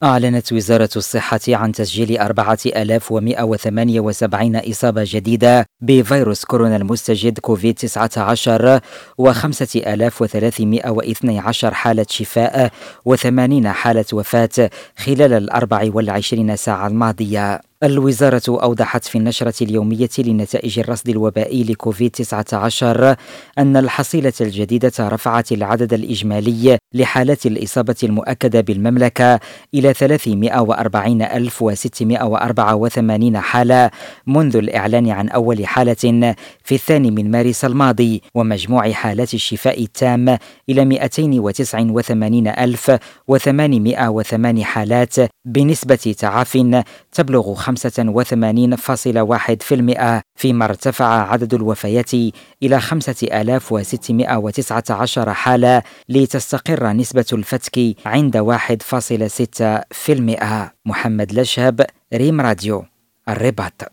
أعلنت وزارة الصحة عن تسجيل 4178 إصابة جديدة بفيروس كورونا المستجد كوفيد-19 و5312 حالة شفاء و80 حالة وفاة خلال 24 ساعة الماضية. الوزارة أوضحت في النشرة اليومية لنتائج الرصد الوبائي لكوفيد-19 أن الحصيلة الجديدة رفعت العدد الإجمالي لحالات الإصابة المؤكدة بالمملكة إلى 340,684 حالة منذ الإعلان عن أول حالة في 2 مارس الماضي، ومجموع حالات الشفاء التام إلى 292,808 حالات بنسبة تعافٍ تبلغ 85.1%، فيما ارتفع عدد الوفيات إلى 5619 حالة لتستقر نسبة الفتك عند 1.6%. محمد لشهب، ريم راديو، الرباط.